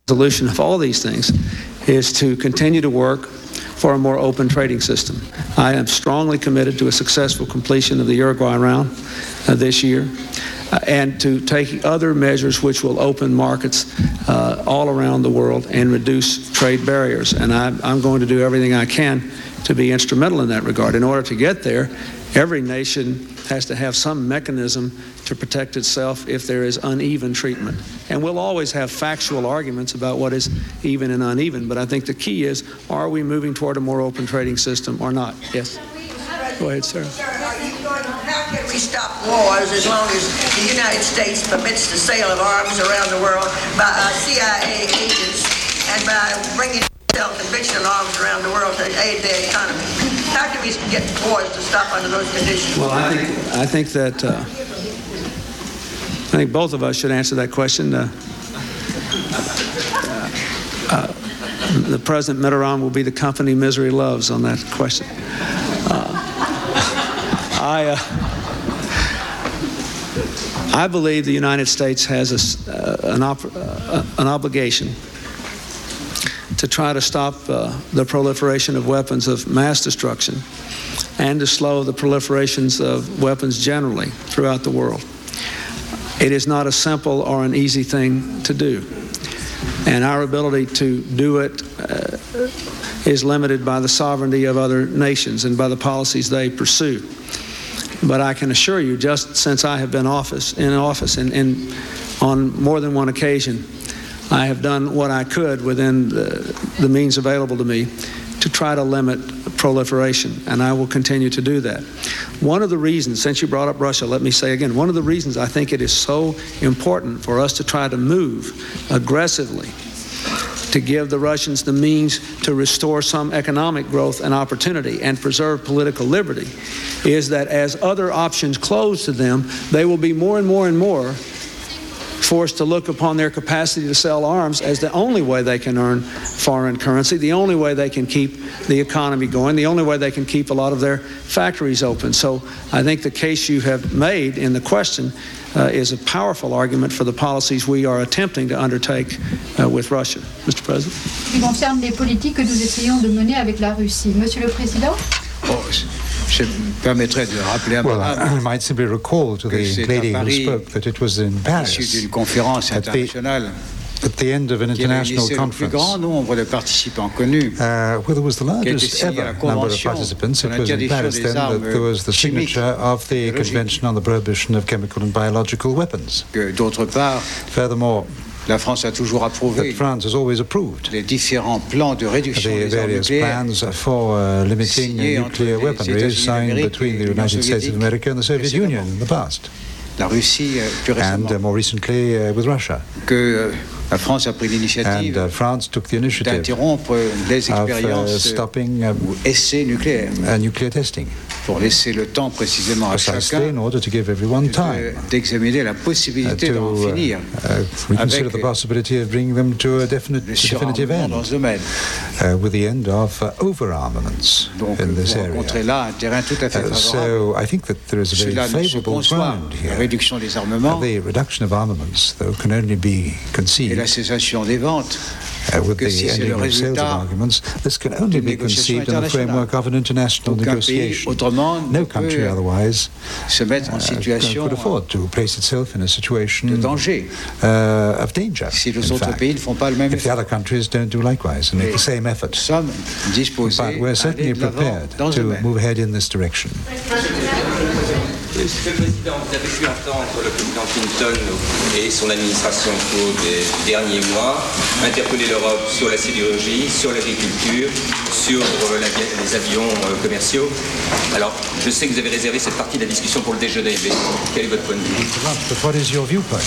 resolution of all these things is to continue to work for a more open trading system. I am strongly committed to a successful completion of the Uruguay round this year, and to take other measures which will open markets all around the world and reduce trade barriers. And I'm going to do everything I can to be instrumental in that regard. In order to get there, every nation has to have some mechanism to protect itself if there is uneven treatment. And we'll always have factual arguments about what is even and uneven, but I think the key is, are we moving toward a more open trading system or not? Yes? Go ahead, Sarah. How can we stop wars as long as the United States permits the sale of arms around the world by CIA agents and by bringing conventional arms around the world to aid their economy? How can we get wars to stop under those conditions? Well, I think that I think both of us should answer that question. The President Mitterrand will be the company misery loves on that question. I believe the United States has an obligation to try to stop the proliferation of weapons of mass destruction and to slow the proliferations of weapons generally throughout the world. It is not a simple or an easy thing to do, and our ability to do it is limited by the sovereignty of other nations and by the policies they pursue. But I can assure you, just since I have been in office and on more than one occasion, I have done what I could within the means available to me to try to limit proliferation, and I will continue to do that. One of the reasons, since you brought up Russia, let me say again, one of the reasons I think it is so important for us to try to move aggressively to give the Russians the means to restore some economic growth and opportunity and preserve political liberty is that as other options close to them, they will be more and more and more forced to look upon their capacity to sell arms as the only way they can earn foreign currency, the only way they can keep the economy going, the only way they can keep a lot of their factories open. So I think the case you have made in the question is a powerful argument for the policies we are attempting to undertake with Russia. Mr. President. Qui concerne les politiques que nous essayons de mener avec la Russie. Monsieur le Président. Je permettrai de rappeler à I might simply recall to the lady who spoke that it was in Paris d'une conférence internationale at the end of an international conference grand nombre de participants connus, where there was the largest ever number of participants. It was in Paris then that there was the signature of the Convention on the Prohibition of Chemical and Biological Weapons. D'autre part, furthermore, la France a toujours approuvé France has always approved les différents plans de réduction the des armes various nucléaires plans for limiting nuclear weaponry signed between the United States of America and the Soviet Union in the past. La Russie, plus récemment, and more recently with Russia. Que la France a pris l'initiative d'interrompre les expériences stopping essais nucléaires nuclear testing pour laisser le temps précisément à chacun d'examiner la possibilité d'en finir reconsider the possibility of bringing them to a definitive end dans ce domaine. With the end of overarmaments in this area. Là un terrain tout à fait favorable. So I think that there is a very favorable ground here. La réduction des armements, the reduction of armaments, though, can only be conceived. Et la cessation des ventes. With the ending of sales of arguments, this can only be conceived in the framework of an international negotiation. No country otherwise could afford to place itself in a situation of danger. Si les autres pays ne font pas le même if the other countries don't do likewise and make the same effort. But we're certainly prepared to move ahead in this direction. Monsieur le Président, vous avez pu entendre le président Clinton et son administration au cours des derniers mois interpeller l'Europe sur la sidérurgie, sur l'agriculture, sur les avions commerciaux. Alors, je sais que vous avez réservé cette partie de la discussion pour le déjeuner, mais quel est votre point de vue? But what is your viewpoint?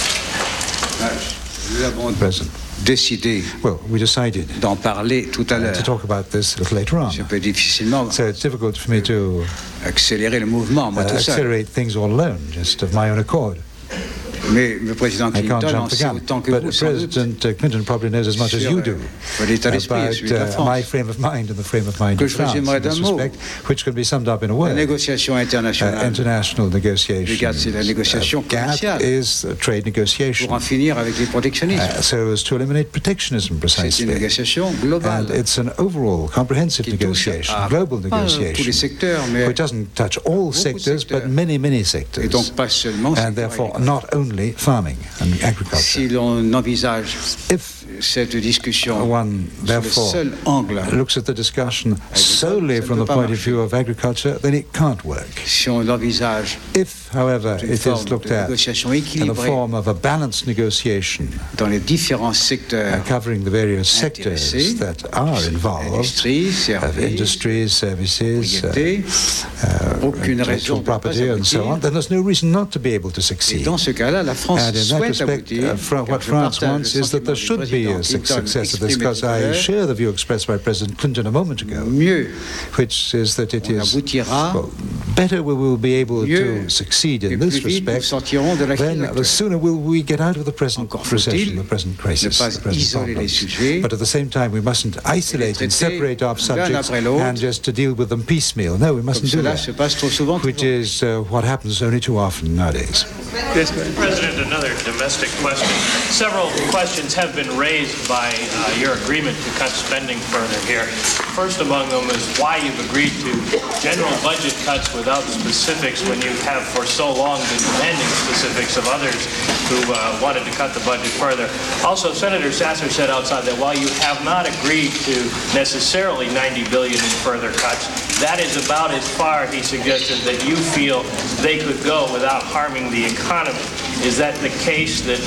Nous avons décidé d'en parler tout à l'heure. To talk about this a little later on. Je peux difficilement so it's difficult for me to accélérer le mouvement, moi tout seul. Accelerate things all alone, just of my own accord. Mais le président Clinton en sait autant que vous, President Clinton probably knows as much as you do about my frame of mind and the frame of mind of France in this respect, which can be summed up in a word. La négociation internationale. International negotiation. Le GATT, c'est la négociation commerciale. GATT is trade negotiation. Pour en finir avec les protectionnismes. So as to eliminate protectionism, precisely. C'est une négociation globale. And it's an overall comprehensive negotiation, global negotiation. Tous les secteurs, mais which doesn't touch all sectors, but many sectors. Et donc pas seulement. And therefore not only farming and agriculture. Si l'on envisage cette discussion sur le seul angle looks at the discussion solely from the point of view of agriculture, then it can't work. Si on l'envisage, if, however, it is looked at in the form of a balanced negotiation dans les différents secteurs covering the various sectors that are involved, industries, services, intellectual property, and so on, then there's no reason not to be able to succeed. Dans ce cas-là, la France and in that respect, what France wants is that there should be a success of this, because I share the view expressed by President Clinton a moment ago, which is that it is better we will be able to succeed in this respect, then the sooner will we get out of the present recession, the present crisis, the present problems. But at the same time, we mustn't isolate and separate our subjects and just to deal with them piecemeal. No, we mustn't do that, which is what happens only too often nowadays. Yes, President, another domestic question. Several questions have been raised by your agreement to cut spending further here. First among them is why you've agreed to general budget cuts without specifics when you have for so long been demanding specifics of others who wanted to cut the budget further. Also, Senator Sasser said outside that while you have not agreed to necessarily $90 billion in further cuts, that is about as far, he suggested, that you feel they could go without harming the economy. Is that the case, that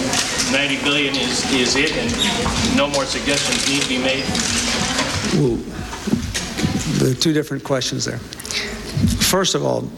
$90 billion is it and no more suggestions need to be made? Well, there are two different questions there. First of all,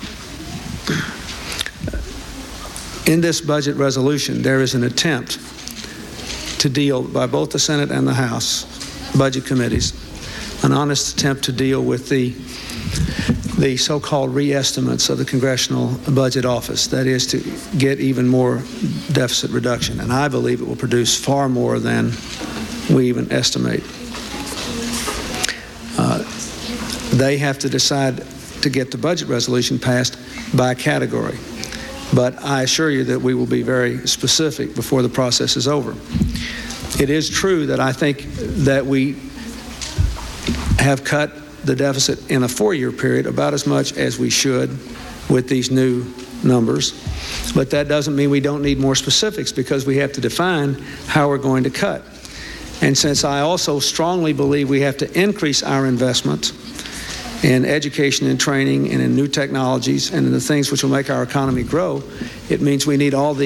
in this budget resolution, there is an attempt to deal by both the Senate and the House budget committees, an honest attempt to deal with the so-called re-estimates of the Congressional Budget Office. That is to get even more deficit reduction. And I believe it will produce far more than we even estimate. They have to decide to get the budget resolution passed by category. But I assure you that we will be very specific before the process is over. It is true that I think that we have cut the deficit in a 4-year period about as much as we should with these new numbers. But that doesn't mean we don't need more specifics, because we have to define how we're going to cut. And since I also strongly believe we have to increase our investment in education and training and in new technologies and in the things which will make our economy grow, it means we need all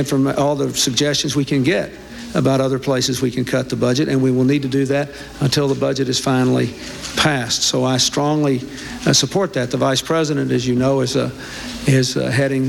the suggestions we can get about other places we can cut the budget, and we will need to do that until the budget is finally passed. So I strongly support that. The Vice President, as you know, is heading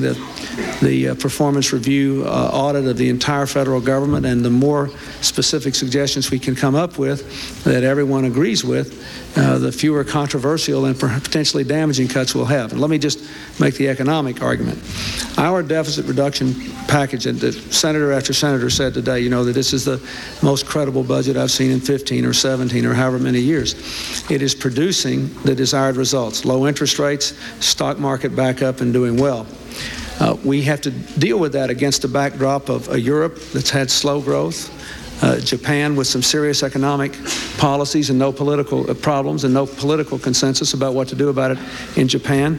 the performance review audit of the entire federal government, and the more specific suggestions we can come up with that everyone agrees with, the fewer controversial and potentially damaging cuts we'll have. And let me just make the economic argument. Our deficit reduction package, and senator after senator said today, you know, that this is the most credible budget I've seen in 15 or 17 or however many years. It is producing the desired results. Low interest rates, stock market back up and doing well. We have to deal with that against a backdrop of a Europe that's had slow growth, Japan with some serious economic policies and no political problems and no political consensus about what to do about it in Japan.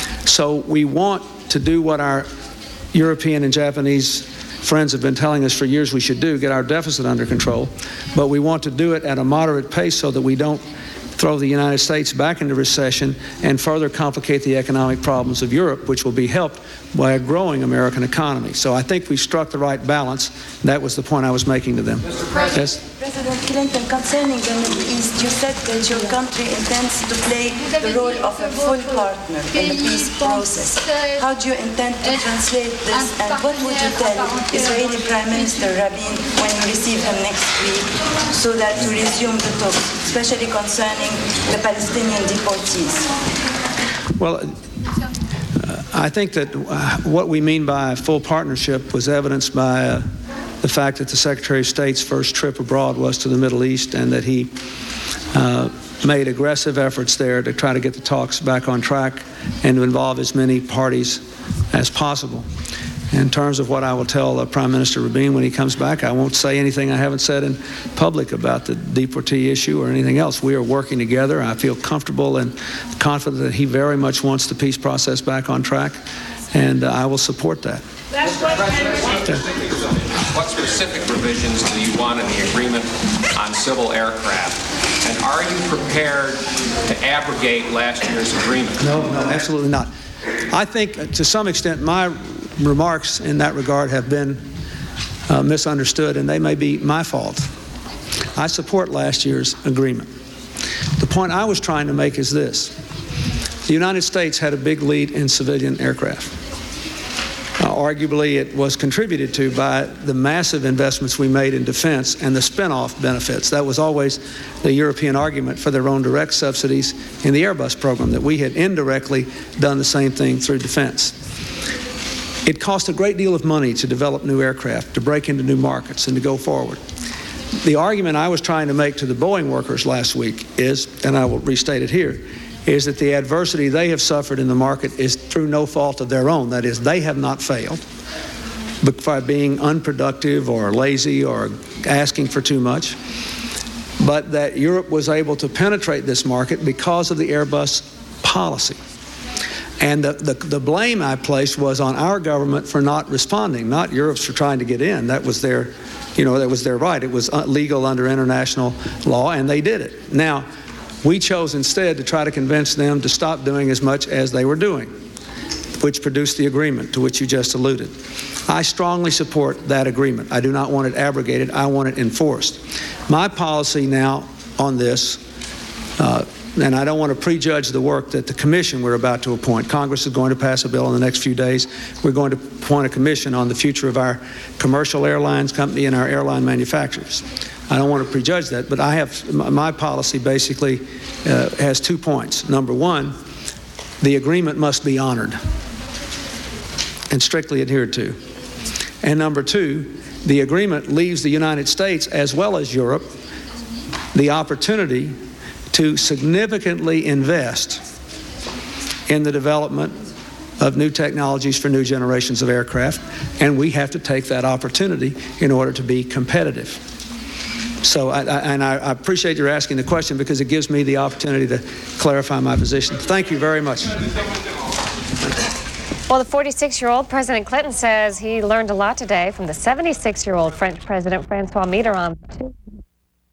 So we want to do what our European and Japanese friends have been telling us for years we should do, get our deficit under control, but we want to do it at a moderate pace so that we don't throw the United States back into recession and further complicate the economic problems of Europe, which will be helped by a growing American economy. So I think we struck the right balance. That was the point I was making to them. Yes? President Clinton, concerning the Middle East, you said that your country intends to play the role of a full partner in the peace process. How do you intend to translate this, and what would you tell Israeli Prime Minister Rabin when you receive him next week, so that to resume the talks, especially concerning the Palestinian deportees? Well, I think that what we mean by full partnership was evidenced by the fact that the Secretary of State's first trip abroad was to the Middle East, and that he made aggressive efforts there to try to get the talks back on track and to involve as many parties as possible. In terms of what I will tell Prime Minister Rabin when he comes back, I won't say anything I haven't said in public about the deportee issue or anything else. We are working together. I feel comfortable and confident that he very much wants the peace process back on track, and I will support that. What specific provisions do you want in the agreement on civil aircraft? And are you prepared to abrogate last year's agreement? No, absolutely not. I think to some extent my remarks in that regard have been misunderstood, and they may be my fault. I support last year's agreement. The point I was trying to make is this. The United States had a big lead in civilian aircraft. Arguably, it was contributed to by the massive investments we made in defense and the spinoff benefits. That was always the European argument for their own direct subsidies in the Airbus program, that we had indirectly done the same thing through defense. It cost a great deal of money to develop new aircraft, to break into new markets, and to go forward. The argument I was trying to make to the Boeing workers last week is, and I will restate it here, is that the adversity they have suffered in the market is through no fault of their own. That is, they have not failed by being unproductive or lazy or asking for too much, but that Europe was able to penetrate this market because of the Airbus policy. And the blame I placed was on our government for not responding, not Europe's for trying to get in. That was their, that was their right. It was legal under international law, and they did it. Now, we chose instead to try to convince them to stop doing as much as they were doing, which produced the agreement to which you just alluded. I strongly support that agreement. I do not want it abrogated. I want it enforced. My policy now on this, and I don't want to prejudge the work that the commission we're about to appoint. Congress is going to pass a bill in the next few days. We're going to appoint a commission on the future of our commercial airlines company and our airline manufacturers. I don't want to prejudge that, but my policy basically has 2 points. Number one, the agreement must be honored and strictly adhered to. And number two, the agreement leaves the United States as well as Europe the opportunity to significantly invest in the development of new technologies for new generations of aircraft, and we have to take that opportunity in order to be competitive. So I appreciate your asking the question, because it gives me the opportunity to clarify my position. Thank you very much. Well, the 46-year-old President Clinton says he learned a lot today from the 76-year-old French President Francois Mitterrand.